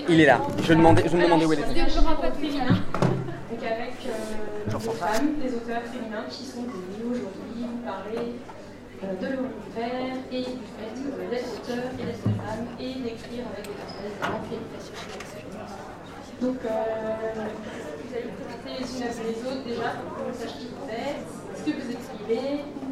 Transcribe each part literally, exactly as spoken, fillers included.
Il est là. Je demandais, je me demandais où il était. Donc avec euh, des femmes, des auteurs féminins qui sont venus aujourd'hui vous parler euh, de leur univers et du fait euh, d'être auteur et d'être femme et d'écrire avec des personnages féminins. Donc euh, vous allez vous présenter les unes après les autres déjà pour que vous sachiez qui vous êtes, ce que vous écrivez.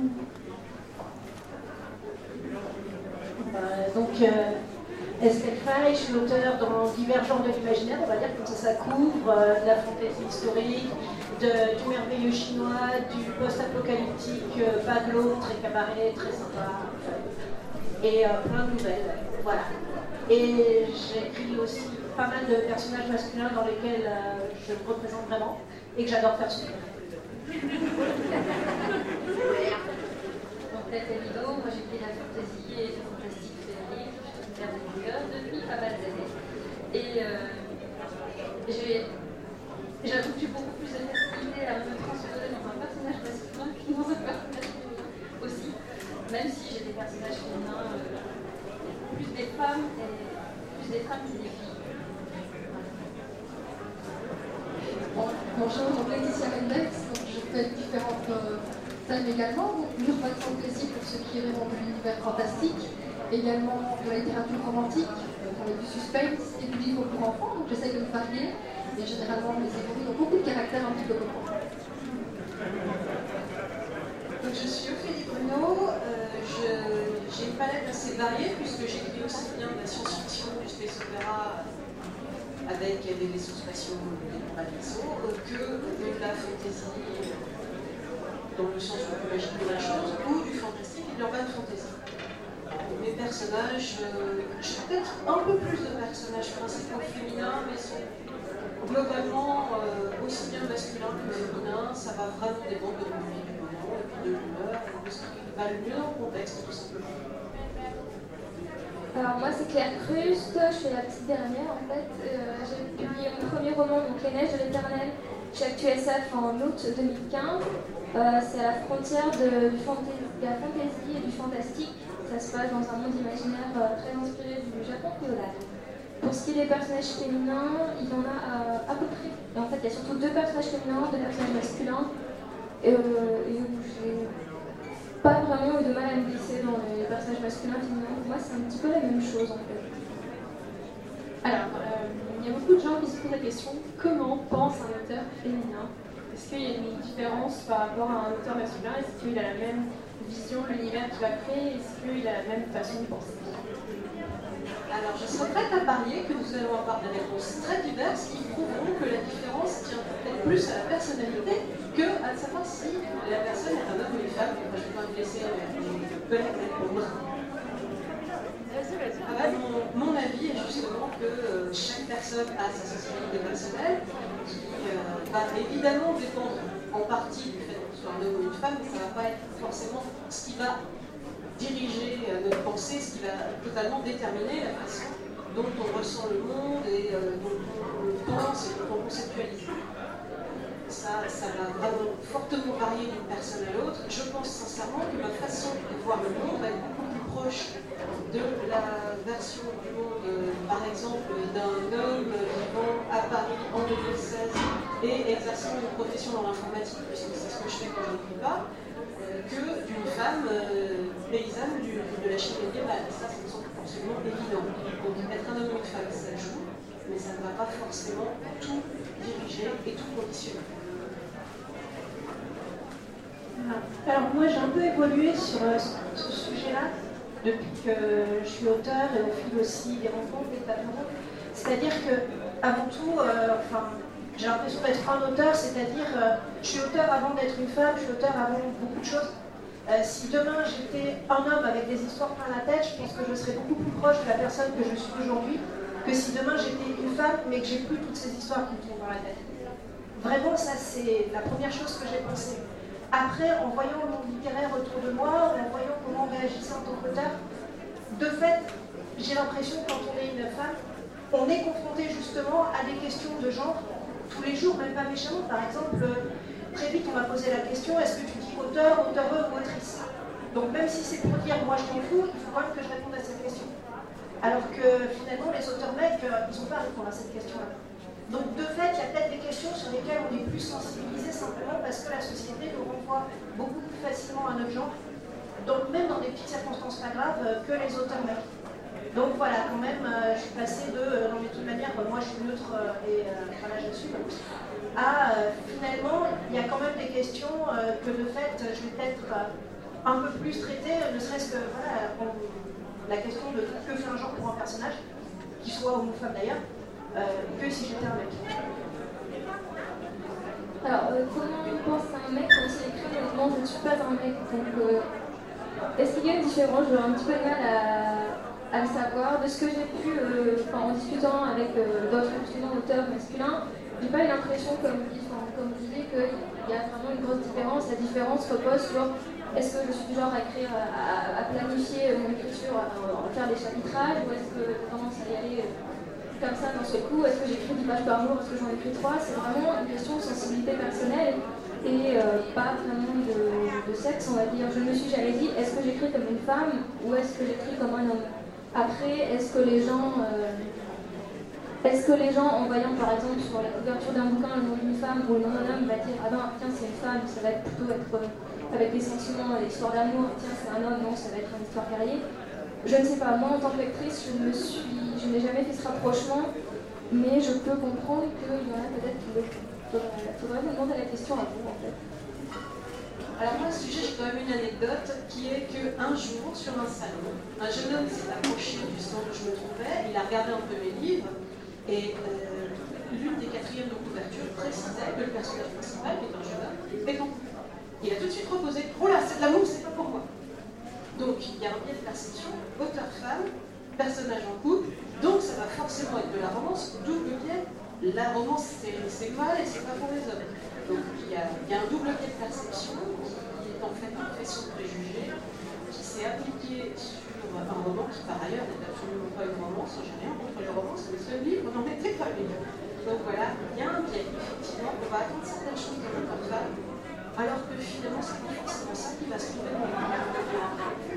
Euh, donc euh, Estelle Faye, je suis auteure dans divers genres de l'imaginaire, on va dire, comme ça, ça couvre euh, de la fantaisie historique, de, du merveilleux chinois, du post-apocalyptique, euh, pas de l'eau, très cabaret, très sympa, et euh, plein de nouvelles, voilà. Et j'écris aussi pas mal de personnages masculins dans lesquels euh, je me représente vraiment, et que j'adore faire souffrir. Donc, tête et Lido, moi j'écris la fantaisie et le fantastique féminin. Depuis pas mal d'années. Et euh, j'avoue que j'ai beaucoup plus de facilité à me transposer dans un personnage masculin que dans un personnage féminin aussi, même si j'ai des personnages féminins, euh, plus des femmes et plus des femmes que des filles. Bon, bonjour, donc Laetitia Mendex, donc je fais différentes euh, thèmes également, donc l'urban fantasy pour ceux qui rêvent de l'univers fantastique, également de la littérature romantique, euh, pour les du suspense et du livre pour enfants, donc j'essaye de me varier, et généralement mes écrits ont beaucoup de caractères un petit peu comme moi. Donc, je suis Ophélie Bruno, euh, j'ai une palette assez variée puisque j'écris aussi bien de la science-fiction, du space opéra avec des vaisseaux spatiaux, des pas de vaisseaux, euh, que de la fantasy dans le sens le plus magique de la chose, ou du fantastique et de l'urban fantasy. Mes personnages, euh, j'ai peut-être un peu plus de personnages principaux féminins, mais sont globalement euh, aussi bien masculins que féminins. Ça va vraiment dépendre de l'envie du moment et puis de l'humeur, de ce qui va le mieux dans le contexte, tout simplement. Alors moi c'est Claire Cruste, je suis la petite dernière en fait. Euh, j'ai publié mon premier roman, donc Les Neiges de l'Éternel, chez ActuSF en août deux mille quinze. Euh, c'est à la frontière de, du fantasy, de la fantaisie et du fantastique. Ça se passe dans un monde imaginaire euh, très inspiré du Japon féodal. Pour ce qui est des personnages féminins, il y en a euh, à peu près. Et en fait, il y a surtout deux personnages féminins, deux personnages masculins. Et, euh, et j'ai pas vraiment eu de mal à me glisser dans les personnages masculins et féminins. Pour moi, c'est un petit peu la même chose en fait. Alors, euh, il y a beaucoup de gens qui se posent la question, comment pense un auteur féminin? Est-ce qu'il y a une différence par rapport à un auteur masculin? Est-ce qu'il a la même vision de l'univers qu'il va créer? Est-ce qu'il a la même façon de penser? Alors, je serais prête à parier que nous allons avoir des réponses très diverses qui prouveront que la différence tient peut-être plus à la personnalité que à savoir si la personne est un homme ou une femme. Enfin, je vais pas me laisser mes collègues répondre. Ah bah, mon, mon avis est justement que euh, chaque personne a sa sensibilité personnelle qui euh, va évidemment dépendre en partie du fait que ce soit un homme ou une femme, mais ça ne va pas être forcément ce qui va diriger euh, notre pensée, ce qui va totalement déterminer la façon dont on ressent le monde et euh, dont on pense et dont on conceptualise. Ça, ça va vraiment fortement varier d'une personne à l'autre. Je pense sincèrement que ma façon de voir le monde va être beaucoup plus proche de la version du monde, euh, par exemple, d'un homme vivant à Paris en deux mille seize et exerçant une profession dans l'informatique, puisque c'est ce que je fais quand je n'écris pas, euh, que d'une femme euh, paysanne du, de la Chine médiévale. Ça, ça me semble absolument évident. Donc, être un homme ou une femme, ça joue, mais ça ne va pas forcément tout diriger et tout conditionner. Alors moi j'ai un peu évolué sur euh, ce sujet-là depuis que je suis auteure et au fil aussi des rencontres, des tableaux. C'est-à-dire que avant tout, euh, enfin, j'ai l'impression d'être un auteur, c'est-à-dire euh, je suis auteur avant d'être une femme, je suis auteur avant beaucoup de choses. Euh, si demain j'étais un homme avec des histoires plein la tête, je pense que je serais beaucoup plus proche de la personne que je suis aujourd'hui que si demain j'étais une femme mais que j'ai plus toutes ces histoires qui me tombent dans la tête. Vraiment, ça c'est la première chose que j'ai pensée. Après, en voyant le monde littéraire autour de moi, en voyant comment on réagissait en tant qu'auteur, de fait, j'ai l'impression que quand on est une femme, on est confronté justement à des questions de genre tous les jours, même pas méchamment. Par exemple, très vite on m'a posé la question, est-ce que tu dis auteur, auteureux ou autrice? Donc même si c'est pour dire moi je m'en fous, il faut quand même que je réponde à cette question. Alors que finalement, les auteurs mecs, euh, ils n'ont pas à répondre à cette question-là. Donc de fait, il y a peut-être des questions sur lesquelles on est plus sensibilisé simplement parce que la société nous renvoie beaucoup plus facilement à notre genre, donc même dans des petites circonstances pas graves, euh, que les auteurs mecs. Donc voilà, quand même, euh, je suis passée de, euh, non mais de toute manière, euh, moi je suis neutre euh, et euh, voilà, j'assume, à euh, finalement, il y a quand même des questions euh, que de fait, je vais peut-être euh, un peu plus traiter, ne serait-ce que voilà, on, la question de que fait un genre pour un personnage, qu'il soit homme ou femme d'ailleurs, euh, que si j'étais un mec. Alors, euh, comment on pense à un mec quand il écrit honnêtement, je ne suis pas un mec, donc euh, est-ce qu'il y a une différence? J'aurais un petit peu de mal à, à le savoir. De ce que j'ai pu, euh, en discutant avec euh, d'autres justement auteurs masculins, j'ai pas eu l'impression, comme, comme vous disiez, qu'il y a vraiment une grosse différence. La différence repose sur est-ce que je suis du genre à écrire, à, à planifier mon écriture, à, à faire des chapitrages, ou est-ce que j'ai tendance à y aller comme ça d'un seul coup, est-ce que j'écris dix pages par jour, est-ce que j'en écris trois? C'est vraiment une question de sensibilité personnelle et euh, pas vraiment de, de sexe, on va dire. Je me suis jamais dit, est-ce que j'écris comme une femme ou est-ce que j'écris comme un homme? Après, est-ce que les gens... Euh, Est-ce que les gens, en voyant par exemple sur la couverture d'un bouquin le nom d'une femme ou le nom d'un homme, va dire ah ben tiens c'est une femme, ça va être plutôt être euh, avec des sentiments, des histoires d'amour, tiens c'est un homme, non ça va être une histoire guerrier. Je ne sais pas, moi en tant que lectrice, je me suis, je n'ai jamais fait ce rapprochement, mais je peux comprendre qu'il y en a peut-être qui le faudrait, faudrait me demander la question à vous en fait. Alors moi, à ce sujet, j'ai quand même une anecdote qui est qu'un jour, sur un salon, un jeune homme s'est approché du stand où je me trouvais, il a regardé un peu mes livres, et euh, l'une des quatrièmes de couverture précisait que le personnage principal, qui est un jeune homme, était en couple. Il a tout de suite proposé « Oh là, c'est de l'amour, c'est pas pour moi !» Donc il y a un biais de perception, auteur-femme, personnage en couple, donc ça va forcément être de la romance, double biais. La romance, c'est mal et c'est pas pour les hommes. Donc il y, a, il y a un double biais de perception qui est en fait une question de préjugés qui s'est appliqué sur un roman qui par ailleurs n'est absolument pas une romance, j'ai rien contre les romances, mais ce livre n'en était pas une. Donc voilà, il y a un biais, effectivement, on va attendre certaines choses de notre femme, alors que finalement c'est pas forcément ça qui va se trouver dans le livre.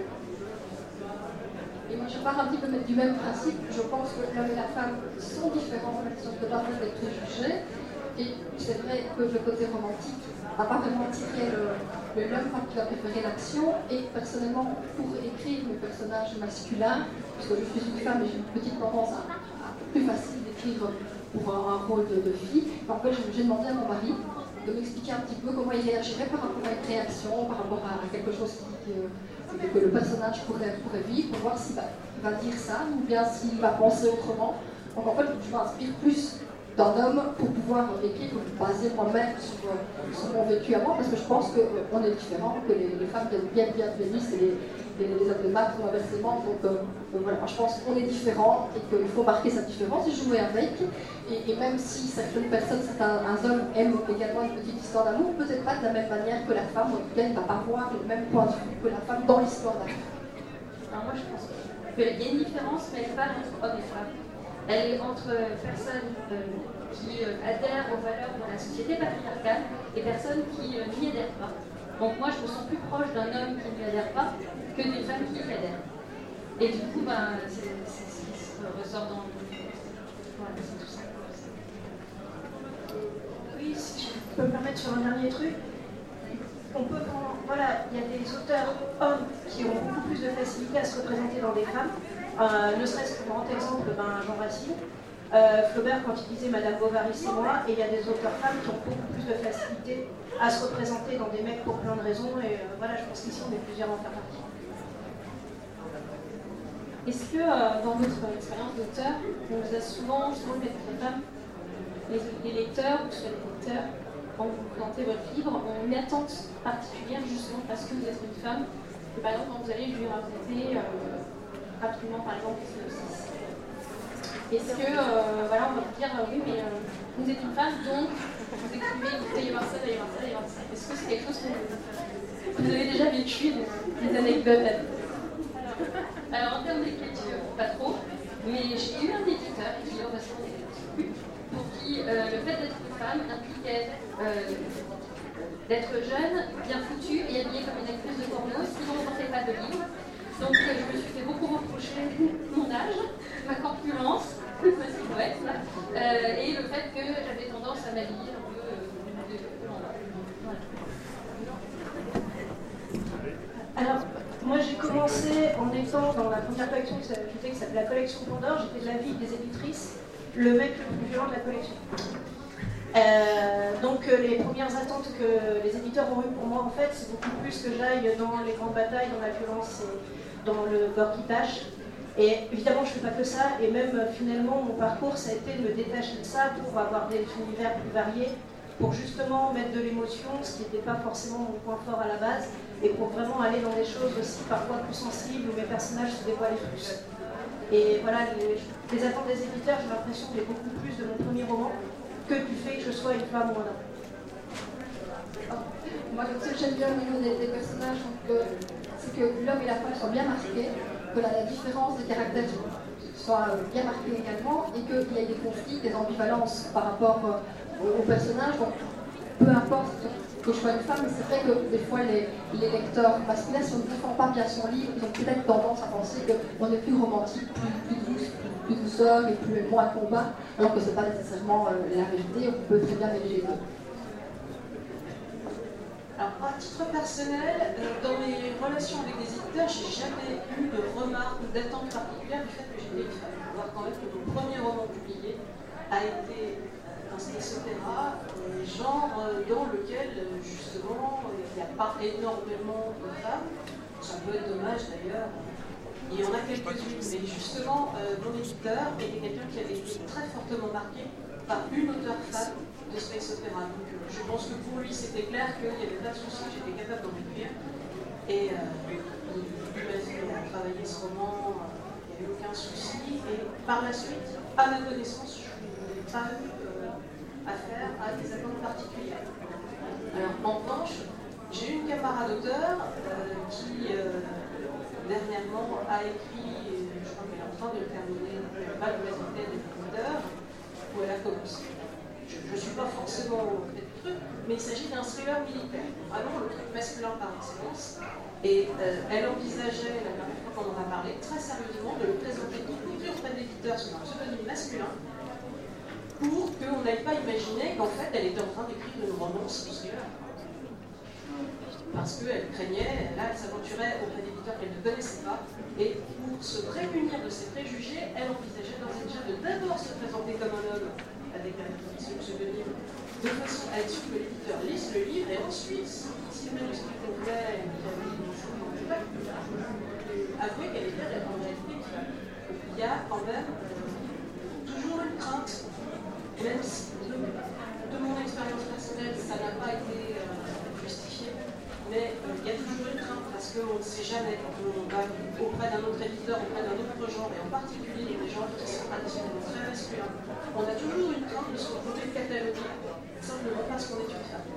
Et moi je pars un petit peu du même principe, je pense que l'homme et la femme sont différents, ils sont totalement des préjugés, et c'est vrai que le côté romantique n'a pas vraiment tiré le, le l'homme qui va préférer l'action, et personnellement pour écrire mes personnages masculins, puisque je suis une femme et j'ai une petite tendance à, à plus facile d'écrire pour un, un rôle de, de fille, en fait j'ai demandé à mon mari de m'expliquer un petit peu comment il réagirait par rapport à une réaction, par rapport à quelque chose qui, qui, que le personnage pourrait, pourrait vivre, pour voir s'il va, va dire ça ou bien s'il va penser autrement. Donc en fait, je m'inspire plus d'un homme pour pouvoir écrire, pour me baser moi-même sur, sur mon vécu à moi, parce que je pense qu'on est différents, que les, les femmes viennent bien bien Vénus et les, les, les hommes de maths ou inversement. Donc, euh, donc voilà, je pense qu'on est différents et qu'il faut marquer sa différence et jouer avec. Et, et même si certaines personnes, certains un homme aiment également une petite histoire d'amour, peut-être pas de la même manière que la femme, en tout cas, il ne va pas voir le même point de vue que la femme dans l'histoire d'amour. Alors moi, je pense qu'il y a une différence, mais elle n'est pas entre hommes et femmes. Elle est entre personnes euh, qui euh, adhèrent aux valeurs de la société patriarcale et personnes qui euh, n'y adhèrent pas. Donc moi, je me sens plus proche d'un homme qui n'y adhère pas que d'une femme qui y adhère. Et du coup, ben, c'est ce qui se ressort dans le livre. Voilà, c'est tout ça. Oui, si je peux me permettre sur un dernier truc. On peut, voilà, il y a des auteurs hommes qui ont beaucoup plus de facilité à se représenter dans des femmes. Euh, ne serait-ce qu'un grand exemple, ben, Jean Racine, euh, Flaubert quand il disait Madame Bovary c'est moi, et il y a des auteurs femmes qui ont beaucoup plus de facilité à se représenter dans des mecs pour plein de raisons, et euh, voilà, je pense qu'ici on est plusieurs à en faire partie. Est-ce que euh, dans votre expérience d'auteur, on vous a souvent, souvent les femmes, les, les lecteurs, ou soit les lecteurs, quand vous présentez votre livre, ont une attente particulière justement parce que vous êtes une femme, et par exemple quand vous allez lui raconter euh, rapidement par exemple est-ce que euh, voilà on va vous dire euh, oui mais euh, vous êtes une femme donc vous écrivez il va y avoir ça, il va y avoir ça, il va y avoir ça. Est-ce que c'est quelque chose que vous, vous avez déjà vécu, des, des anecdotes là alors, alors en termes d'écriture, pas trop, mais j'ai eu un éditeur qui pour qui euh, le fait d'être une femme impliquait euh, d'être jeune, bien foutue et habillée comme une actrice de porno si vous ne portez pas de livre. Donc euh, je me suis fait beaucoup reprocher mon âge, ma corpulence, ma silhouette, euh, et le fait que j'avais tendance à m'habiller un peu euh, de voilà. Alors, moi j'ai commencé en étant dans la première collection qui s'appelait la collection Pandore, j'étais de l'avis des éditrices, le mec le plus violent de la collection. Euh, donc euh, les premières attentes que les éditeurs ont eues pour moi en fait, c'est beaucoup plus que j'aille dans les grandes batailles, dans la violence et dans le gore qui tâche. Et évidemment je ne fais pas que ça, et même euh, finalement mon parcours ça a été de me détacher de ça pour avoir des univers plus variés, pour justement mettre de l'émotion, ce qui n'était pas forcément mon point fort à la base, et pour vraiment aller dans des choses aussi parfois plus sensibles où mes personnages se dévoilaient plus. Et voilà, les, les attentes des éditeurs, j'ai l'impression qu'il y a beaucoup plus de mon premier roman que du fait que je sois une femme ou un homme. Oh. Moi, ce que j'aime bien au niveau des, des personnages, c'est que l'homme et la femme soient bien marqués, que la, la différence des caractères soit bien marquée également, et qu'il y ait des conflits, des ambivalences par rapport euh, aux, aux personnages. Donc, peu importe que je sois une femme, mais c'est vrai que des fois les, les lecteurs masculins, si on ne défend pas bien son livre, ils ont peut-être tendance à penser qu'on est plus romantique, plus, plus douce, plus, plus douceur et plus moins combat, alors que ce n'est pas nécessairement euh, la vérité, on peut très bien mêler les deux. Alors, à titre personnel, euh, dans mes relations avec des éditeurs, j'ai jamais eu de remarques ou d'attente particulière du fait que j'étais une femme. Il faut voir quand même que mon premier roman publié a été un space opéra, euh, genre euh, dans lequel euh, justement il n'y a pas énormément de femmes. Ça peut être dommage d'ailleurs. Il y en a quelques-unes, mais justement euh, mon éditeur était quelqu'un qui avait été très fortement marqué par une auteure femme de space opéra. Donc euh, je pense que pour lui c'était clair qu'il n'y avait pas de souci, j'étais capable d'en écrire. Et euh, il m'a fait travailler ce roman, euh, il n'y avait aucun souci. Et par la suite, à ma connaissance, je n'ai pas eu affaire à des attentes particulières. Alors en revanche, j'ai une camarade auteur euh, qui euh, dernièrement a écrit, je crois qu'elle est en train de le terminer, elle n'a pas le résultat des auteurs, où elle a commencé. Je ne suis pas forcément au fait du truc, mais il s'agit d'un thriller militaire, vraiment le truc masculin par excellence. Et euh, elle envisageait, la dernière fois qu'on en a parlé, très sérieusement de le présenter y compris auprès de l'éditeur sous un pseudonyme masculin, pour qu'on n'aille pas imaginer qu'en fait elle était en train d'écrire une romance thriller. Parce qu'elle craignait, là elle s'aventurait auprès d'éditeurs qu'elle ne connaissait pas, et pour se prémunir de ces préjugés, elle envisageait d'ores et déjà de d'abord se présenter comme un homme avec un pseudonyme, de façon à être sûr que l'éditeur lise le livre, et ensuite, si le manuscrit convenait, avouer qu'elle était en réalité une femme. Il y a quand même euh, toujours une crainte. Même si, de, de mon expérience personnelle, ça n'a pas été euh, justifié, mais euh, il y a toujours une crainte parce qu'on ne sait jamais quand on va auprès d'un autre éditeur, auprès d'un autre genre, et en particulier des genres qui sont traditionnellement très masculins, on a toujours une crainte de se retrouver catalogué simplement parce qu'on est une femme.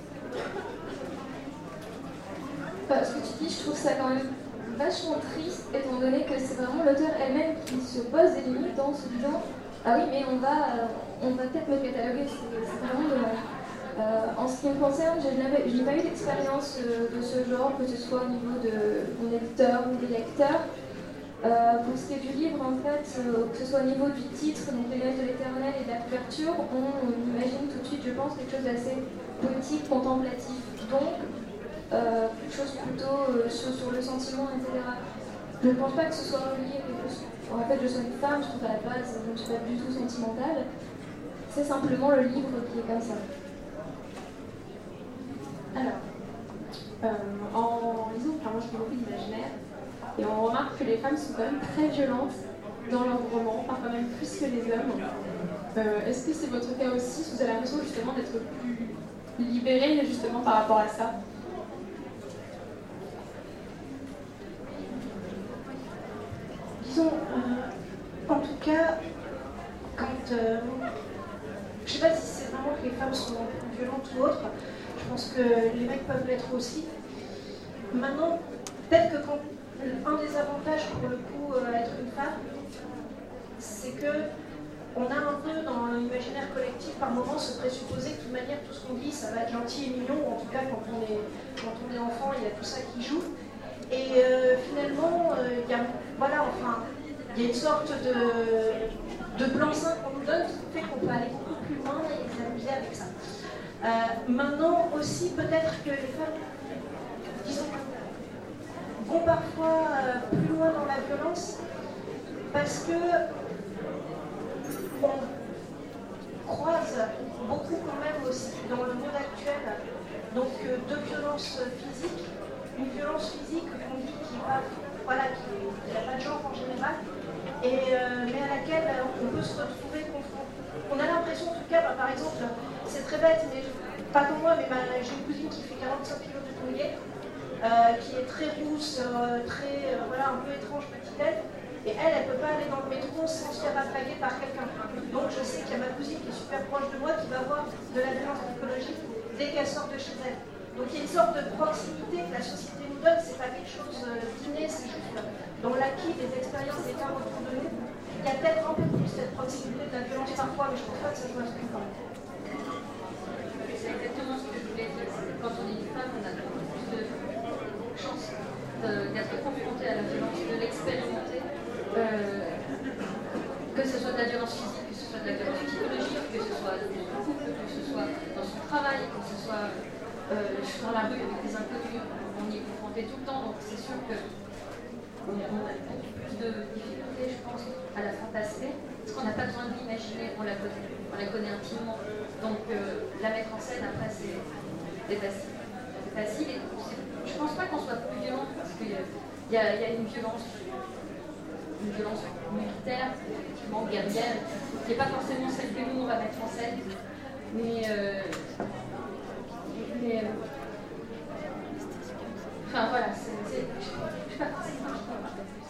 Enfin, ce que tu dis, je trouve ça quand même vachement triste, étant donné que c'est vraiment l'auteur elle-même qui se pose des limites en se disant ah oui, mais on va, euh, on va peut-être me cataloguer, c'est vraiment dommage. Euh, en ce qui me concerne, je n'ai pas eu d'expérience euh, de ce genre, que ce soit au niveau de mon éditeur ou des lecteurs. Euh, pour ce qui est du livre, en fait, euh, que ce soit au niveau du titre, donc Les Neiges de l'Éternel et de la couverture, on, on imagine tout de suite, je pense, quelque chose d'assez poétique, contemplatif. Donc, euh, quelque chose plutôt euh, sur, sur le sentiment, et cetera. Je ne pense pas que ce soit relié à quelque chose. En fait, je suis une femme, je trouve à la base, je ne suis pas du tout sentimentale. C'est simplement le livre qui est comme ça. Alors, euh, en lisant, enfin, moi je fais beaucoup d'imaginaire, et on remarque que les femmes sont quand même très violentes dans leurs romans, parfois même plus que les hommes. Euh, Est-ce que c'est votre cas aussi? Vous avez l'impression justement d'être plus libérée justement par rapport à ça? Disons, euh, en tout cas, quand... Euh, je ne sais pas si c'est vraiment que les femmes sont plus violentes ou autres, je pense que les mecs peuvent l'être aussi. Maintenant, peut-être que quand, un des avantages pour le coup à être une femme, c'est que on a un peu dans l'imaginaire collectif par moment se présupposer que de toute manière tout ce qu'on dit ça va être gentil et mignon, ou en tout cas quand on est, quand on est enfant il y a tout ça qui joue. Et euh, finalement, euh, il y a, voilà, enfin, il y a une sorte de, de blanc-seing qu'on nous donne qui fait qu'on peut aller beaucoup plus loin et s'amuser avec ça. Euh, maintenant aussi, peut-être que les femmes, disons, vont parfois euh, plus loin dans la violence parce que on croise beaucoup quand même aussi dans le monde actuel donc euh, de violences physiques, une violence physique qu'on dit qui va, voilà, qui n'a pas de genre en général, et, euh, mais à laquelle on peut se retrouver confronté. On a l'impression, en tout cas, bah, par exemple, c'est très bête, mais pas comme moi, mais bah, j'ai une cousine qui fait quarante-cinq kilos de poulet, euh, qui est très rousse, euh, très, euh, voilà, un peu étrange, petite-elle, et elle, elle ne peut pas aller dans le métro sans se faire attraper par quelqu'un. Donc je sais qu'il y a ma cousine qui est super proche de moi qui va voir de la violence psychologique dès qu'elle sort de chez elle. Donc il y a une sorte de proximité que la société nous donne, c'est pas quelque chose d'inné, c'est juste dans l'acquis des expériences des femmes autour de nous. Il y a peut-être un peu plus cette proximité de la violence parfois, mais je ne pense pas que ça soit ce quand même. C'est exactement ce que je voulais dire, c'est que quand on est une femme, on a beaucoup plus de chances d'être confronté à la violence, de l'expérimenter, euh, que ce soit de la violence physique, que ce soit de la violence psychologique, que ce soit dans son couple, que ce soit dans son travail, que ce soit euh, dans la rue avec des inconnus, on y est confronté tout le temps, donc c'est sûr que on a beaucoup plus de difficultés, je pense, à la fantasmer, parce qu'on n'a pas besoin de l'imaginer, on la connaît, on la connaît intimement. Donc euh, la mettre en scène après c'est facile. C'est facile et je pense pas qu'on soit plus violent parce qu'il y, y, y a une violence, une violence militaire, effectivement guerrière, qui n'est pas forcément celle que nous on va mettre en scène, mais, euh, mais euh, enfin voilà, c'est, c'est, je sais pas forcément qui peut parler plus.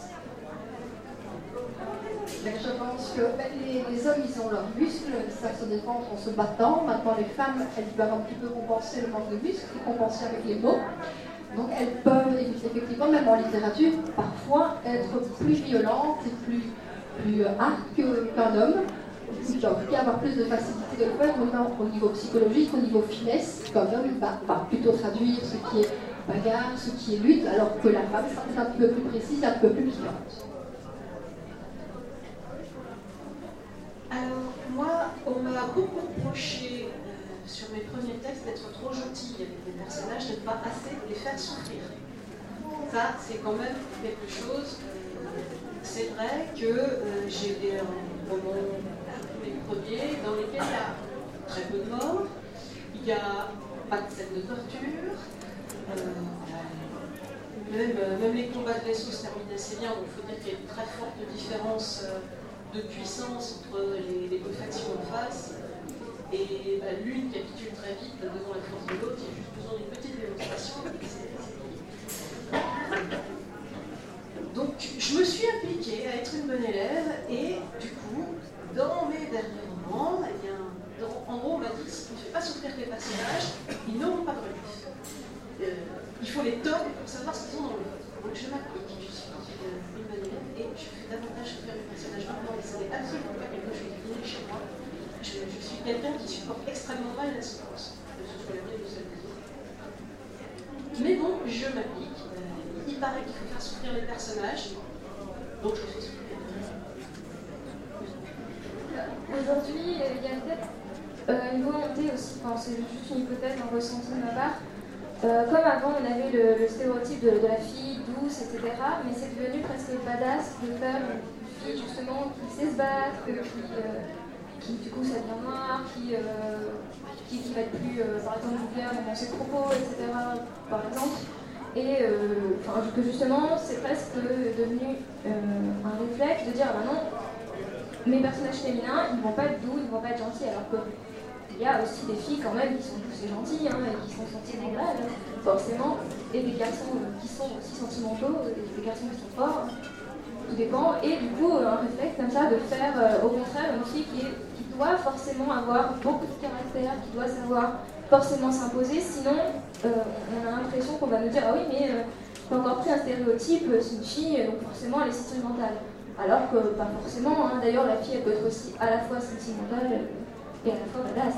Je pense que ben, les, les hommes, ils ont leurs muscles, ils savent se défendre en se battant. Maintenant, les femmes, elles doivent un petit peu compenser le manque de muscles, et compenser avec les mots. Donc, elles peuvent effectivement, même en littérature, parfois être plus violentes et plus, plus hard qu'un homme. Ils doivent avoir plus de facilité de le faire, maintenant au niveau psychologique, au niveau finesse, qu'un homme va, va plutôt traduire ce qui est bagarre, ce qui est lutte, alors que la femme, c'est un petit peu plus précise, un peu plus piquante. Alors, moi, on m'a beaucoup reproché euh, sur mes premiers textes d'être trop gentille avec les personnages, de ne pas assez les faire souffrir. Ça, c'est quand même quelque chose. Euh, c'est vrai que euh, j'ai des euh, romans, les premiers, dans lesquels il y a très peu de morts, il n'y a pas de scène de torture, euh, même, euh, même les combats de vaisseaux se terminent assez bien, donc il faut dire qu'il y a une très forte différence euh, de puissance entre les, les deux factions en face, et bah, l'une capitule très vite devant la force de l'autre, il y a juste besoin d'une petite démonstration, et c'est donc je me suis appliquée à être une bonne élève, et du coup, dans mes derniers romans, eh bien, dans, en gros on m'a dit, si on ne fait pas souffrir les personnages, ils n'auront pas de relief. Euh, il faut les tordre pour savoir ce qu'ils ont dans le vote. Donc je m'applique, je suis une bonne élève, et je fais davantage souffrir les personnages maintenant, et ce n'est absolument pas quelque chose qui est chez moi. Je, je suis quelqu'un qui supporte extrêmement mal la souffrance, que ce soit la mienne ou celle des autres. Mais bon, je m'applique. Euh, il paraît qu'il faut faire souffrir les personnages, donc je fais souffrir les personnages. Aujourd'hui, il y a peut-être euh, une volonté aussi, enfin, c'est juste une hypothèse, un ressenti de ma part. Euh, comme avant, on avait le, le stéréotype de, de la fille douce, et cetera. Mais c'est devenu presque badass de faire une fille justement qui sait se battre, qui, euh, qui du coup s'habille noir, qui, euh, qui, qui va être plus, euh, par exemple, vulgaire dans ses propos, et cetera. Par exemple. Et euh, enfin, que justement, c'est presque devenu euh, un réflexe de dire, ah bah non, mes personnages féminins, ils ne vont pas être doux, ils ne vont pas être gentils, alors que il y a aussi des filles quand même qui sont douces et gentilles, hein, et qui sont sentimentales, forcément, et des garçons qui sont aussi sentimentaux, et des garçons qui sont forts, tout dépend, et du coup un réflexe comme ça de faire euh, au contraire une fille qui, est, qui doit forcément avoir beaucoup de caractère, qui doit savoir forcément s'imposer, sinon euh, on a l'impression qu'on va nous dire ah oui mais euh, j'ai encore pris un stéréotype, c'est une fille, donc forcément elle est sentimentale. Alors que pas forcément, hein. D'ailleurs la fille elle peut être aussi à la fois sentimentale et à la fois badass.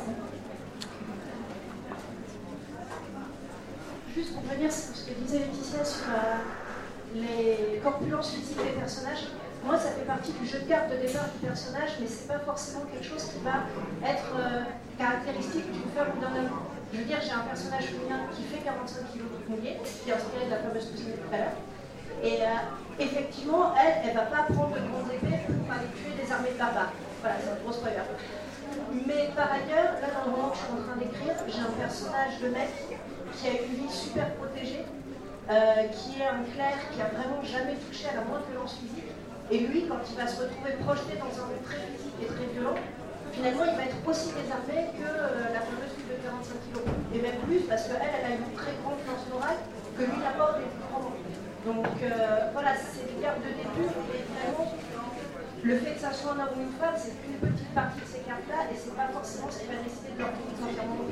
Juste pour revenir sur ce que disait Laetitia sur, euh, les corpulences physiques des personnages, moi ça fait partie du jeu de cartes de départ du personnage, mais c'est pas forcément quelque chose qui va être euh, caractéristique d'une femme ou d'un homme. Je veux dire, j'ai un personnage féminin qui fait quarante-cinq kilos de mouillé, qui est inspiré de la fameuse cousine de tout à l'heure. Et euh, effectivement, elle, elle va pas prendre de grandes épées pour aller tuer des armées de barbares. Voilà, c'est un gros spoiler. Mais par ailleurs, là dans le roman que je suis en train d'écrire, j'ai un personnage de mec qui a une vie super protégée, euh, qui est un clerc qui a vraiment jamais touché à la moindre violence physique. Et lui, quand il va se retrouver projeté dans un monde très physique et très violent, finalement il va être aussi désarmé que euh, la fameuse fille de quarante-cinq kilos. Et même plus, parce qu'elle, elle a une très grande force morale que lui n'a pas au début du roman. Donc euh, voilà, c'est des cartes de début, et vraiment, le fait que ça soit un homme ou une femme, c'est qu'une petite partie de ces cartes-là, et c'est pas forcément ce qui va décider de leur vie entièrement.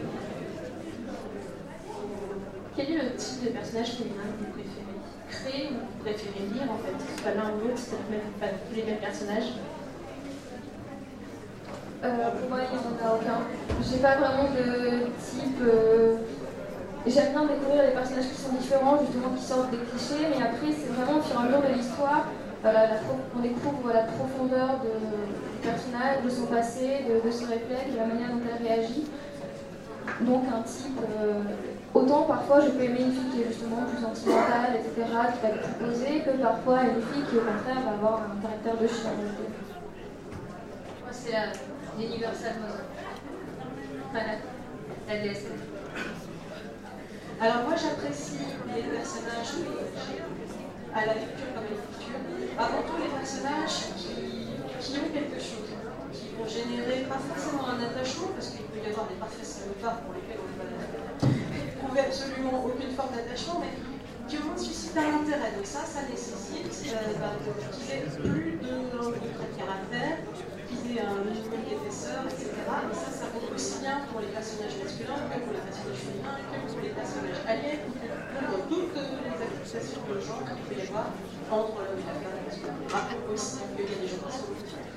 Quel est le type de personnage féminin que vous préférez créer ou que vous préférez lire en fait? C'est pas l'un ou l'autre, c'est peut-être même pas tous les mêmes personnages. Euh, pour moi, il n'y en a aucun. J'ai pas vraiment de type. Euh... J'aime bien découvrir les personnages qui sont différents, justement qui sortent des clichés, mais après, c'est vraiment au fur et à mesure de l'histoire, euh, la, la, on découvre la profondeur de, du personnage, de son passé, de, de ses réflexes, de la manière dont elle réagit. Donc, un type. Euh... Autant parfois, je peux aimer une fille qui est justement plus sentimentale, et cetera, qui va être plus posée, que parfois une fille qui, au contraire, va avoir un caractère de chien. Moi, c'est la. L'Universal Mother. Voilà, la D S L. Alors moi j'apprécie les personnages à la lecture comme à l'écriture. Avant tout les personnages qui, qui ont quelque chose, qui vont générer pas forcément un attachement, parce qu'il peut y avoir des parfaits salopards pour lesquels on ne va trouver absolument aucune forme d'attachement, mais qui au moins suscitent un intérêt. Donc ça, ça nécessite euh, bah, qu'ils aient plus de, de traits de caractère, qu'ils aient un minimum d'épaisseur, et cetera. Et ça, ça vaut aussi bien pour les personnages masculins que pour les personnages féminins, que pour les personnages alliés, que pour toutes les accusations de genre qu'il peut y avoir entre l'homme et la femme. Parce qu'on rappelle aussi qu'il y a des gens qui sont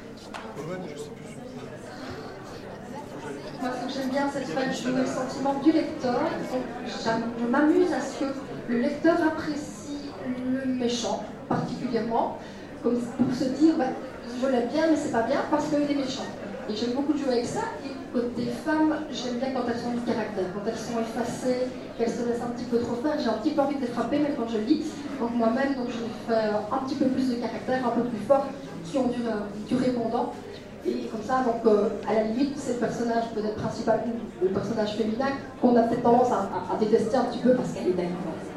Moi, ce que j'aime bien, c'est de faire jouer le sentiment du lecteur. Donc, je m'amuse à ce que le lecteur apprécie le méchant, particulièrement, comme pour se dire, bah, je l'aime bien, mais c'est pas bien parce qu'il est méchant. Et j'aime beaucoup jouer avec ça. Et côté femmes, j'aime bien quand elles sont du caractère, quand elles sont effacées, qu'elles se laissent un petit peu trop faire. J'ai un petit peu envie de les frapper, mais quand je lis, donc moi-même, donc je vais faire un petit peu plus de caractère, un peu plus fort, qui ont du, du répondant. Et comme ça, donc, euh, à la limite, c'est le personnage peut-être principal, le personnage féminin, qu'on a peut-être tendance à, à, à détester un petit peu parce qu'elle est belle.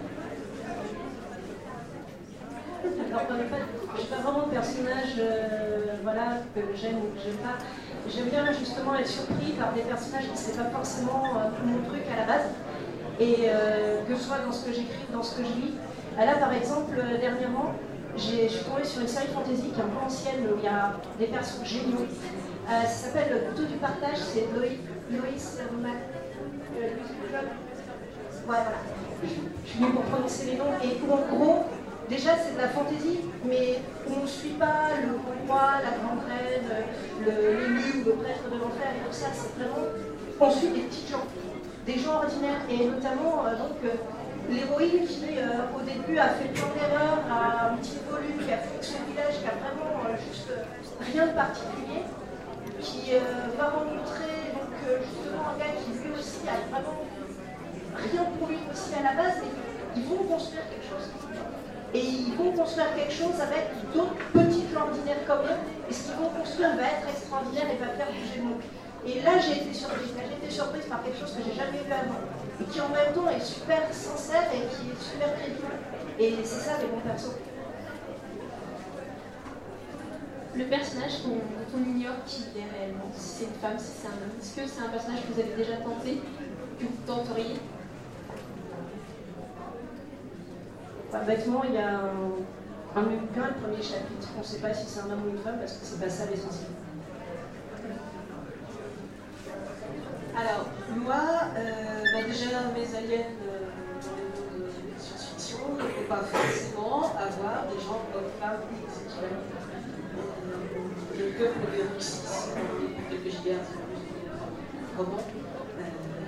Alors, dans le fait, je n'ai pas vraiment de personnage euh, voilà, que j'aime ou que j'aime pas. J'aime bien justement être surpris par des personnages qui ne seraient pas forcément euh, mon truc à la base. Et euh, que ce soit dans ce que j'écris, dans ce que je lis. Là, par exemple, euh, dernièrement, je suis tombée sur une série fantasy qui est un peu ancienne, où il y a des personnages géniaux. Euh, ça s'appelle Le couteau du partage, c'est Loïs Mac. Euh, ouais, voilà. Je suis venue pour prononcer les noms. Et où, en gros, déjà c'est de la fantasy, mais où on ne suit pas le roi, la grande reine, l'élu ou le prêtre de l'enfer et tout ça. C'est vraiment. On suit des petits gens, des gens ordinaires. Et notamment, euh, donc. Euh, l'héroïne qui, euh, au début, a fait plein d'erreurs, a un petit volume, qui a fui son village, qui a vraiment euh, juste euh, rien de particulier, qui euh, va rencontrer donc, euh, justement un gars qui lui aussi a vraiment rien pour lui aussi à la base, et ils vont construire quelque chose. Et ils vont construire quelque chose avec d'autres petits ordinaires comme eux, et ce qu'ils vont construire va être extraordinaire et va faire bouger le monde. Et là, j'ai été surprise. Là, j'ai été surprise par quelque chose que j'ai jamais vu avant, et qui en même temps est super sincère et qui est super crédible. Et c'est ça les bons persos. Le personnage dont on ignore qui il est réellement, si c'est une femme, si c'est un homme, est-ce que c'est un personnage que vous avez déjà tenté, que vous tenteriez? Enfin, bêtement, il y a un, un bouquin, le premier chapitre, on ne sait pas si c'est un homme ou une femme parce que c'est pas ça l'essentiel. Alors, moi, euh, bah déjà, mes aliens euh, dans les mondes de science-fiction ne faut pas forcément avoir des gens hommes-femmes sexuels. Euh, le peuple de Russie, quelques gigahertz, comment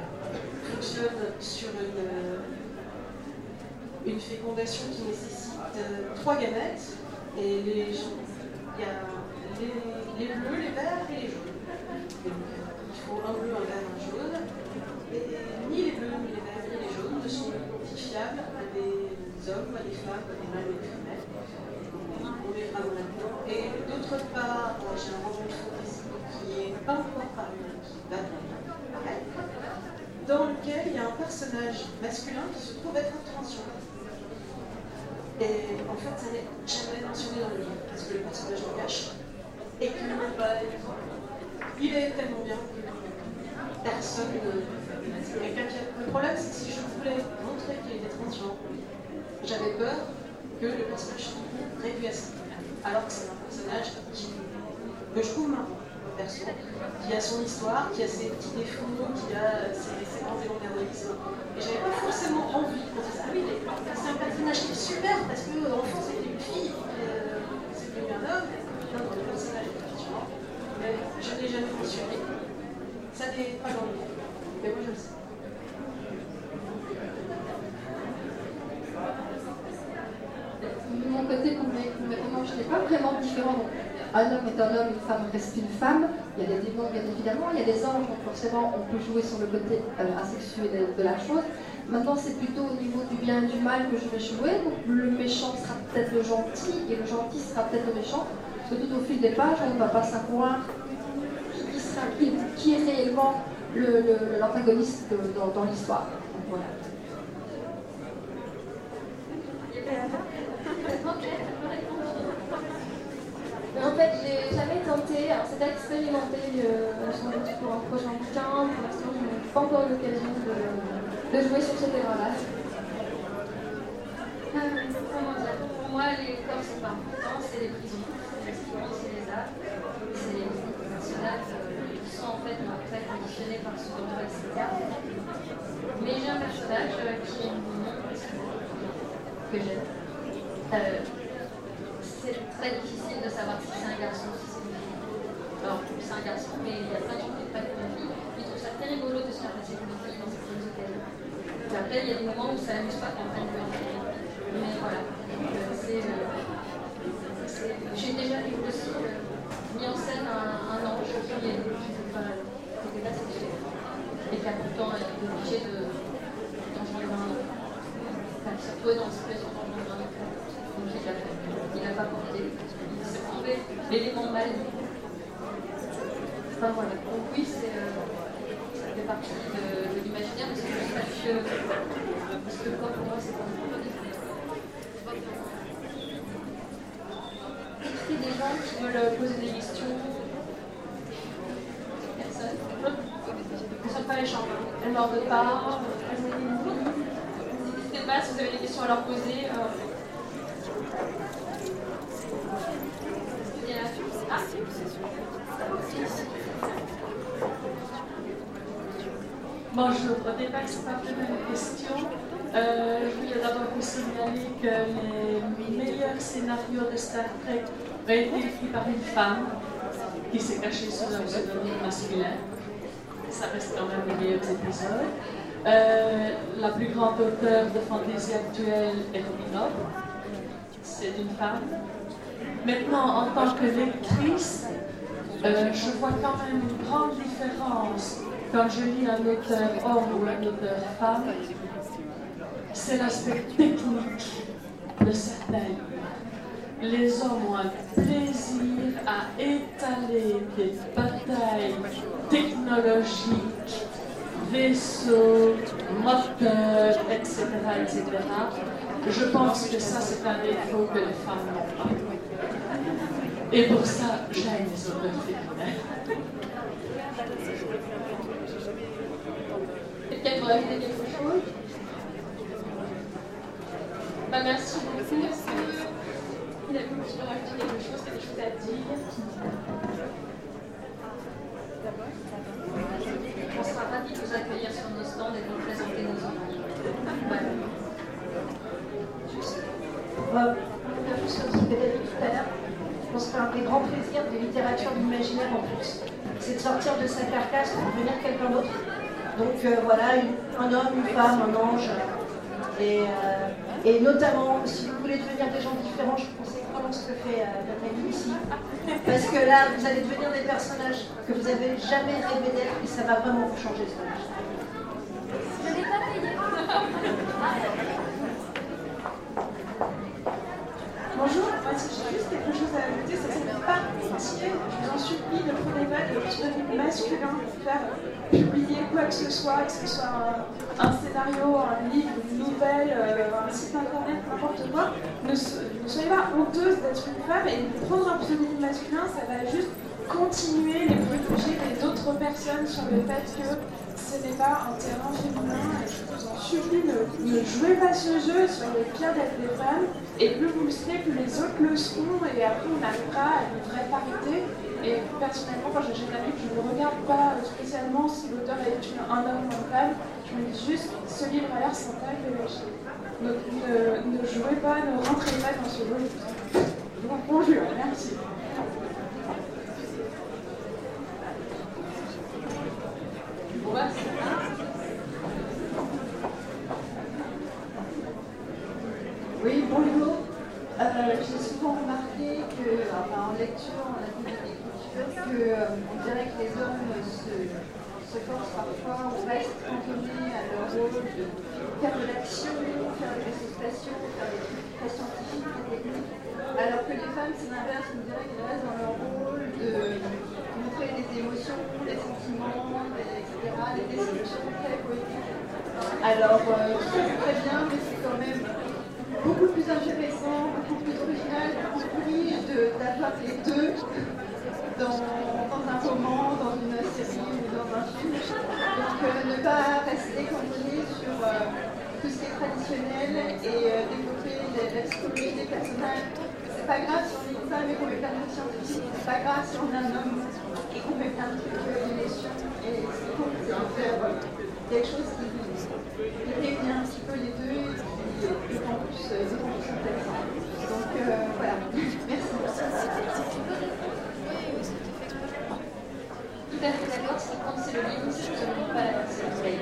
euh, fonctionne sur une, une fécondation qui nécessite euh, trois gamètes, et les, il y a les, les bleus, les verts et les jaunes. Donc, il faut un bleu, un vert, un jaune. Et ni les bleus, ni les verts, ni les jaunes ne sont identifiables à des hommes, à des femmes, à des mâles et des femelles. On les fera maintenant. Et d'autre part, j'ai un roman de fantasy qui n'est pas encore paru, qui date pareil, dans lequel il y a un personnage masculin qui se trouve être transgenre. Et en fait, ça n'est jamais mentionné dans le livre, parce que le personnage le cache. Et que bah, il est tellement bien que personne ne. Quelqu'un qui a... Le problème, c'est que si je voulais montrer qu'il était transgenre, j'avais peur que le personnage soit réduit à ça. Alors que c'est un personnage qui, que je trouve marrant, perso, qui a son histoire, qui a ses petits défauts, qui a ses, ses grands élans d'héroïsme. Et j'avais pas forcément envie quand c'est ah oui, c'est un personnage qui est super parce que l'enfant c'était une fille, euh, c'est devenu un homme, non, le personnage est transgenre, mais je ne l'ai jamais mentionné. Ça n'est pas dans le livre, mais moi je le sais. De mon côté, pour mes, pour mes romans, je n'ai pas vraiment différent. Donc, un homme est un homme, une femme reste une femme. Il y a des démons, bien évidemment. Il y a des anges, donc forcément, on peut jouer sur le côté euh, asexué de, de la chose. Maintenant, c'est plutôt au niveau du bien et du mal que je vais jouer. Donc, le méchant sera peut-être le gentil et le gentil sera peut-être le méchant. Parce que tout au fil des pages, on ne va pas savoir qui, sera, qui, qui est réellement l'antagoniste dans, dans l'histoire. Voilà. En fait, j'ai jamais tenté, alors c'est d'expérimenter euh, sans doute pour un prochain bouquin. Pour l'instant, je n'ai pas encore eu l'occasion de, de jouer sur ce terrain-là. Euh, comment dire? Pour moi, les corps, c'est pas important, c'est les prisons, c'est les prisons, c'est les arts, c'est les personnages euh, qui sont en fait très conditionnés par ce contrôle, et cetera. Mais j'ai un personnage euh, qui est mignon, que j'aime. Euh, c'est très difficile de savoir si c'est un garçon ou si c'est une fille. Alors, c'est un garçon, mais il y a plein de gens qui ne prennent pour une fille. Ils trouvent ça très rigolo de se faire passer pour une fille dans certaines occasions. Et après, il y a des moments où ça n'amuse pas qu'on prenne pour une fille. Mais voilà. Euh, c'est, euh, j'ai déjà vu aussi euh, mis en scène un, un ange qui est enfin, pas sexué. Et qui a pourtant été obligé de d'engendrer un autre. Enfin, il s'est retrouvé dans une situation d'engendrer un autre. Donc il l'a fait. Il n'a pas porté. Il s'est trouvé l'élément mal. Enfin voilà. Donc oui, c'est, euh, ça fait partie de, de l'imaginaire, mais c'est juste parce que, parce que le corps pour moi c'est pas important. Est-ce qu'il y a des gens qui veulent poser des questions? Personne? Ne sont pas les chambres. Elles n'en veulent pas. N'hésitez pas si vous avez des questions à leur poser. Euh... Ah. Bonjour, au départ, c'est pas vraiment une question. Euh, je voulais d'abord vous signaler que les meilleurs scénarios de Star Trek ont été écrits par une femme qui s'est cachée sous un pseudonyme masculin. Ça reste quand même les meilleurs épisodes. Euh, la plus grande auteure de fantasy actuelle est Robin Hobb. C'est une femme. Maintenant, en tant que lectrice, euh, je vois quand même une grande différence quand je lis un auteur homme ou un auteur femme. C'est l'aspect technique de certains livres. Les hommes ont un plaisir à étaler des batailles technologiques, vaisseaux, moteurs, et cetera, et cetera. Je pense que ça, c'est un défaut que les femmes n'ont pas. Et pour ça, j'aime les auteurs féminins. Quelqu'un veut ajouter quelque chose? Bah, merci beaucoup. Est-ce qu'il a voulu rajouter quelque chose, quelque chose à dire? On sera ravis de vous accueillir sur nos stands et de vous présenter nos ouvrages. Voilà. Euh, juste comme ce que tu as dit tout à l'heure, je pense qu'un des grands plaisirs de littérature de l'imaginaire en plus, c'est de sortir de sa carcasse pour devenir quelqu'un d'autre. Donc euh, voilà, une, un homme, une femme, un ange. Et, euh, Et notamment, si vous voulez devenir des gens différents, je conseille vraiment ce que fait euh, Nathalie ici. Parce que là, vous allez devenir des personnages que vous n'avez jamais rêvé d'être et ça va vraiment vous changer ce voyage. Je l'ai pas payé. Bonjour, moi si j'ai juste quelque chose à ajouter, ça c'est par pitié, je vous en supplie, ne prenez pas de pseudonyme masculin pour faire publier quoi que ce soit, que ce soit un, un scénario, un livre, une nouvelle, euh, un site internet, n'importe quoi. Ne, ne soyez pas honteuse d'être une femme et de prendre un pseudonyme masculin, ça va juste continuer les préjugés des autres personnes sur le fait que ce n'est pas un terrain féminin. Et je vous en supplie, ne, ne jouez pas ce jeu, soyez fiers d'être des femmes. Et plus vous le serez, plus les autres le seront. Et après, on arrivera à une vraie parité. Et personnellement, quand j'ai une amie que je ne regarde pas spécialement si l'auteur est un homme ou une femme, je me dis juste, ce livre a l'air sympa, je vais l'acheter. Donc ne, ne jouez pas, ne rentrez pas dans ce jeu. Je vous conjure, merci. Oui, bonjour. Euh, J'ai souvent remarqué que, enfin, en lecture, en écriture, que euh, on dirait que les hommes se, se forcent parfois ou restent cantonnés à leur rôle de faire de l'action, faire des associations, faire des trucs très scientifiques et techniques, alors que les femmes, c'est l'inverse, on dirait qu'elles restent dans leur rôle de montrer des émotions, des sentiments, des, et cetera, des descriptions très poétiques. Alors, euh, tout ça c'est très bien, mais c'est quand même beaucoup plus intéressant, beaucoup plus original, beaucoup plus riche d'avoir les deux dans, dans un roman, dans une série ou dans un film. Donc euh, ne pas rester cantonné sur euh, tout ce qui est traditionnel et euh, développer la, la psychologie des personnages. C'est pas grave si on est une femme et qu'on met plein de scientifiques, c'est pas grave si on est un homme et qu'on met plein de trucs d'émotion. Et ce qu'il faut, c'est de faire euh, quelque chose qui, qui réunit un petit peu les deux. Et en plus, c'est intéressant. Donc euh, voilà, merci. Tout à fait d'accord, ce qui compte c'est le livre, c'est absolument pas la personne.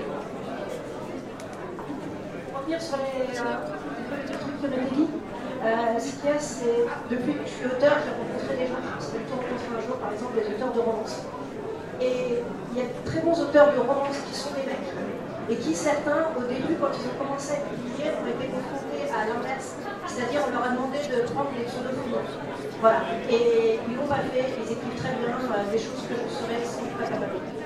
Pour revenir sur les, euh, les trucs que Nathalie, euh, ce qu'il y a, c'est depuis que je suis auteur, j'ai rencontré des gens qui se sont rencontrés un jour, par exemple, des auteurs de romance. Et il y a de très bons auteurs de romance qui sont des mecs. Et qui, certains, au début, quand ils ont commencé à publier, ont été confrontés à l'inverse. C'est-à-dire, on leur a demandé de prendre des pseudonymes. Voilà. Et ils l'ont pas fait, ils écrivent très bien euh, des choses que je serais sans doute pas capable de faire.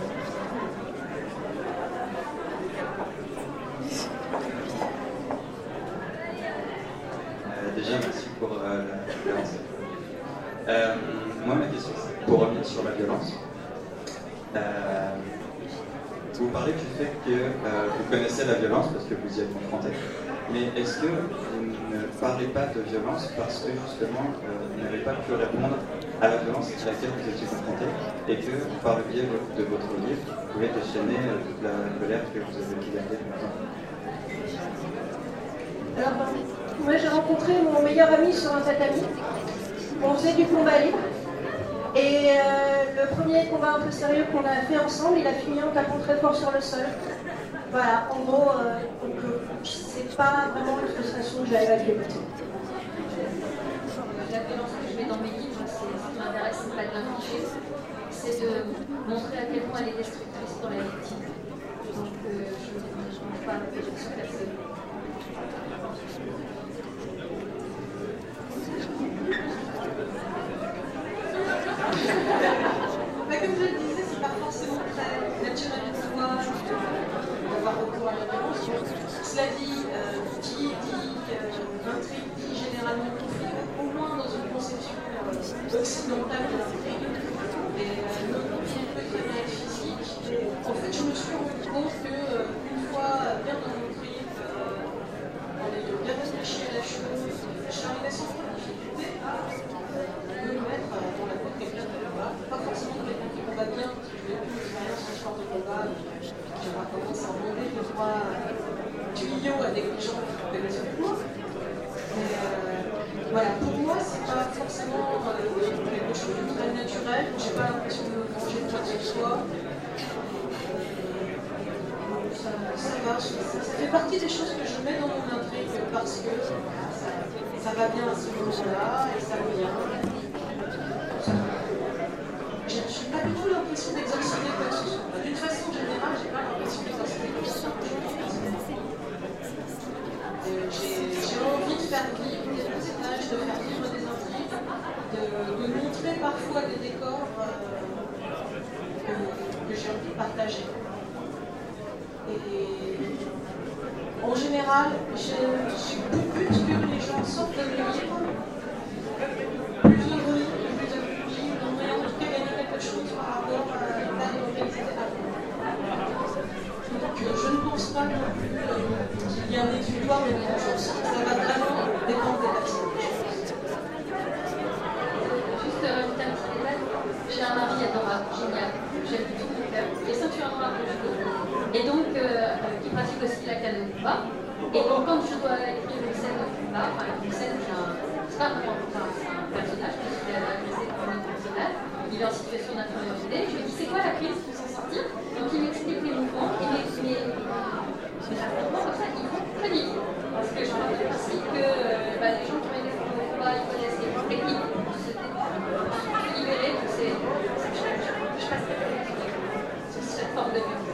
Euh, déjà, merci pour euh, la conférence. Euh, moi, ma question, c'est pour revenir sur la violence. Euh, Vous parlez du fait que euh, vous connaissez la violence parce que vous y êtes confronté, mais est-ce que vous ne parlez pas de violence parce que justement euh, vous n'avez pas pu répondre à la violence à laquelle vous étiez confronté et que par le biais de votre livre, vous pouvez déchaîner euh, toute la colère que vous avez pu garder longtemps? Alors, moi j'ai rencontré mon meilleur ami sur un tatami. On faisait du combat libre. Et euh, le premier combat un peu sérieux qu'on a fait ensemble, il a fini en tapant très fort sur le sol. Voilà, en gros, euh, donc euh, c'est pas vraiment une frustration que j'arrive à débuter. La violence que je mets dans mes livres, c'est ce qui m'intéresse, c'est pas de l'infliger, c'est de montrer à quel point elle est destructrice pour la victime. Donc euh, je ne mange pas la projection personne. Bah, comme je le disais, c'est pas forcément très naturel pour moi d'avoir recours à la violence. Cela dit, euh, qui dit qu'intrigue dit généralement conflit, au moins dans une conception euh, occidentale de l'intrigue. Et euh, non, qui peut devenir physique. Et, en fait, je me suis rendu compte qu'une euh, fois bien dans mon trip, euh, en ayant bien réfléchi à la chose, je suis arrivée sans trop de difficulté à me mettre dans la peau de quelqu'un qui combat. Pas forcément quelqu'un qui combat bien, parce que je n'ai plus d'expérience en sport de combat. J'aimerais commencer à demander deux, trois tuyaux avec des gens qui connaissent le coup. Mais euh, voilà, pour moi, c'est pas forcément euh, quelque chose de très naturel. J'ai pas l'impression de me manger de quoi que ce soit. Ça, ça va. pas, ça, ça fait partie des choses que je mets dans mon intrigue parce que ça, ça va bien à ce moment-là et ça me vient. Je n'ai pas du tout l'impression d'exorciser quoi que ce soit. D'une façon générale, je n'ai pas l'impression d'exorciser quoi que ce soit. J'ai envie de faire vivre des personnages, de faire vivre des intrigues, de, de montrer parfois des décors euh, que, que j'ai envie de partager. Et en général, j'ai pour but que les gens sortent de mes livres plus heureux, plus accomplis, en ayant en tout cas gagné quelque chose par rapport à la réalité avant. Donc je ne pense pas non plus qu'il y a un exutoire de vengeance. Ça va vraiment dépendre des personnes. Juste euh, un petit détail, j'ai un mari adorable, génial, j'aime tout mon cœur, qui est ceinture noire de judo, et donc euh, qui pratique aussi la canoë de combat. Et donc quand je dois écrire une scène de combat, enfin une scène où j'ai un, c'est pas vraiment enfin, c'est un personnage, puisqu'il est agressé par un autre personnage, il est en situation d'infériorité, je lui dis c'est quoi la crise pour s'en sortir, donc il m'explique les mouvements, et mes, mes, mes affrontements comme ça, ils vont très vite. Parce que je rappelle aussi que euh, bah, les gens qui ont été formés au combat, ils connaissent les techniques pour se libérer, donc c'est je, je, je passe sur cette forme de violence.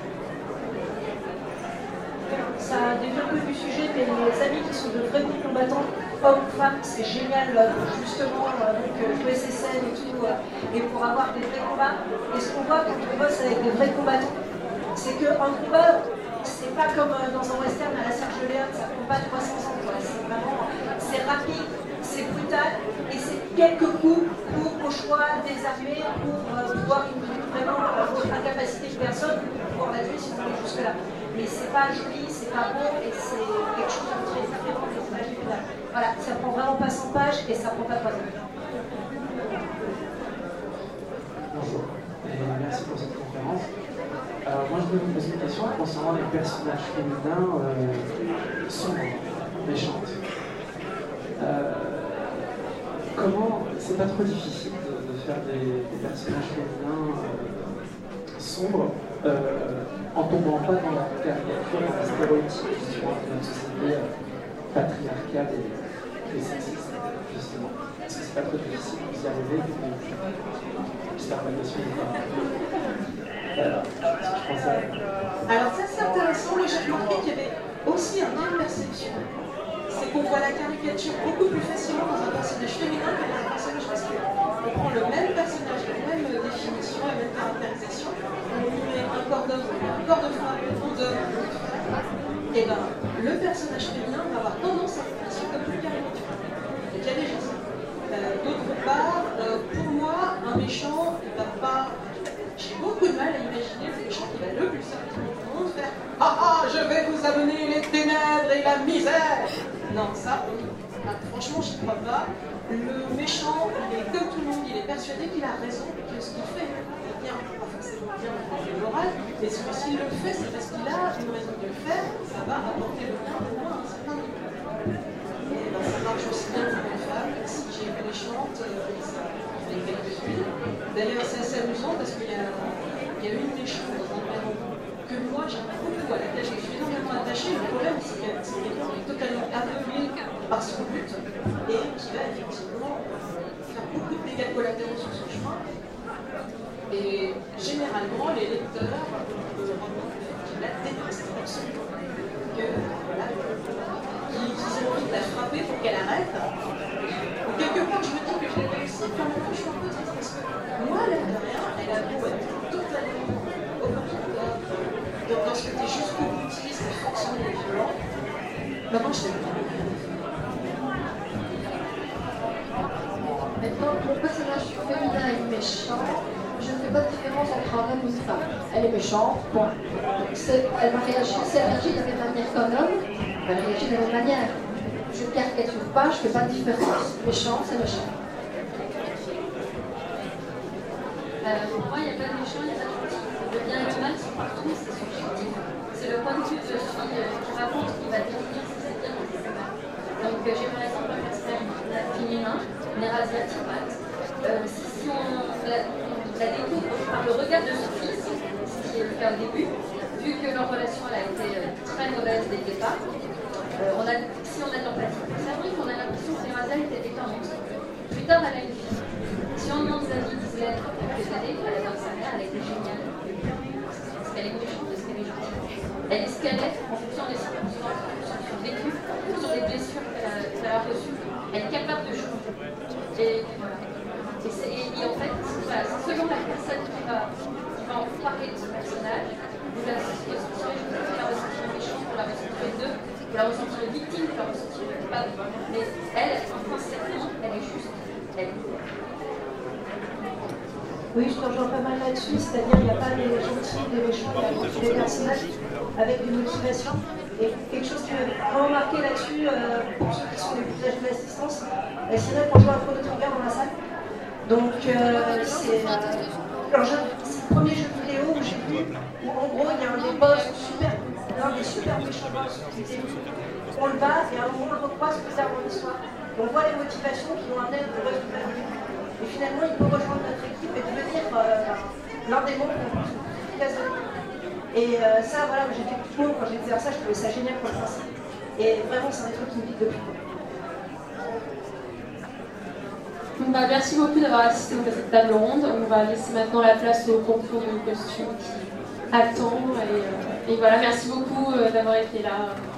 Ça développe un peu du sujet, mais les amis qui sont de vrais combattants, hommes, femmes, c'est génial pour justement donc, jouer ces scènes et tout, et pour avoir des vrais combats. Et ce qu'on voit quand on bosse avec des vrais combattants, c'est qu'un combat, c'est pas comme dans un western à la Serge Léon, ça prend pas trois cents ans, c'est vraiment, c'est rapide, c'est brutal, et c'est quelques coups pour au choix des armées, pour euh, pouvoir vraiment votre incapacité de personne pour pouvoir la tuer si vous voulez jusque-là. Mais c'est pas joli, c'est pas beau, et c'est quelque chose de très différent des images du final. Voilà, ça prend vraiment pas cent pages, et ça prend pas trois heures. Bonjour, et merci pour cette conférence. Alors moi je voulais vous poser une question concernant les personnages féminins euh, sombres, méchantes. Euh, comment, c'est pas trop difficile de, de faire des, des personnages féminins euh, sombres euh, en tombant pas dans la caricature, dans la stéréotype justement de notre société euh, patriarcale et, et sexiste justement. Est-ce que c'est pas trop difficile de vous y arriver? J'espère que la question est pas... Voilà, je pense à... Alors ça c'est intéressant, mais j'ai remarqué qu'il y avait aussi un biais de perception. C'est qu'on voit la caricature beaucoup plus facilement dans un personnage féminin que dans un personnage masculin. On prend le même personnage, la même définition, la même caractérisation, on lui met un corps d'homme, un corps de femme, un nom d'homme, et bien le personnage féminin va avoir tendance à être perçu comme plus caricatural. Donc il y a déjà ça. Euh, D'autre part, euh, pour moi, un méchant ne va pas... J'ai beaucoup de mal à imaginer le méchant qui va le plus sortir du monde faire « Ah ah, je vais vous amener les ténèbres et la misère !» Non, ça, ah, franchement, je ne crois pas. Le méchant, il est comme tout le monde, il est persuadé qu'il a raison et que ce qu'il fait est bien. Pas forcément bien dans le moral, mais s'il le fait, c'est parce qu'il a une raison de le faire, ça va apporter le bien pour moi à un certain niveau. Et ben, ça marche aussi bien pour les femmes. Si j'ai une méchante, euh, ça fait quelques-unes. D'ailleurs, c'est assez amusant parce qu'il y, y a une méchante dans un roman que moi j'aime beaucoup, à laquelle je suis énormément attachée. Le problème, c'est qu'elle est totalement aveuglée par son but et qui va effectivement faire beaucoup de dégâts collatéraux sur son chemin. Et généralement, les lecteurs euh, remontent le fait qu'ils la détestent absolument. Que, voilà, qu'ils ont envie de la frapper pour qu'elle arrête. Donc, quelque part, je me dis que je l'ai réussi, puis en même temps, je suis un peu triste parce que moi, l'air de rien, elle a beau être totalement opportunitaire dans, dans ce côté jusqu'au boutiste, forcément et violent. Maintenant, je l'aime bien. Maintenant, mon personnage féminin est méchant. Je ne fais pas de différence entre un homme et une femme. Elle est méchante, bon. Elle va réagir, si elle réagit de la même manière qu'un homme, elle réagit de la même manière. Je ne caricature pas, je ne fais pas de différence. Méchant, c'est méchant. Euh, pour moi, il n'y a pas de méchant, il n'y a pas de gentil. Le bien et le mal sont partout, c'est subjectif. C'est le point de vue de celui qui raconte qui va définir si c'est bien ou si c'est mal. Donc, euh, j'ai par exemple un personnage féminin, Nerazia Tipat. Euh, si, si on la, la découvre par le regard de son fils, ce qui est le cas au début, vu que leur relation elle a été euh, très mauvaise dès le départ, euh, on a, si on a de l'empathie pour sa vie, on a l'impression que Razel était un monstre. Plus tard, elle a une fille. Si on demande l'avis d'Islaine, quelques années, elle a dans sa mère, elle a été géniale. Est-ce qu'elle est méchante, est-ce qu'elle est gentille? Elle est ce qu'elle est en fonction des circonstances, en fonction de son vécu, en fonction des blessures qu'elle a, qu'elle a reçues. Elle est capable de changer. Et voilà. Et, et, et en fait, voilà, c'est selon la personne qui va, qui va en parler de ce personnage, vous la ressentirez, je vous la ressentirez méchante, vous la ressentirez deux, vous la ressentirez victime, vous la ressentirez coupable. Mais elle, intrinsèquement, elle est juste. Elle. Oui, je te rejoins pas mal là-dessus, c'est-à-dire qu'il n'y a pas des gentils, des méchants, il y a des personnages avec des motivations. Et quelque chose qui m'a vraiment marqué là-dessus, euh, pour ceux qui sont les plus âgés de l'assistance, euh, c'est vrai qu'on joue un Chrono Trigger dans la salle. Donc euh, c'est euh, le premier jeu vidéo où j'ai vu, où en gros il y a un des boss super, l'un des super méchants boss qui était on le bat et à un moment on le recroise plus tard dans l'histoire. On voit les motivations qui l'ont amené au boss du jeu. Et finalement il peut rejoindre notre équipe et devenir euh, l'un des membres les plus efficaces de l'équipe. Et euh, ça voilà, j'ai fait tout le monde quand j'ai découvert ça, je trouvais ça génial comme principe. Et vraiment c'est un des trucs qui me pique depuis. Bah, merci beaucoup d'avoir assisté à cette table ronde. On va laisser maintenant la place au concours de costumes qui attend. Et, euh, et voilà, merci beaucoup d'avoir été là.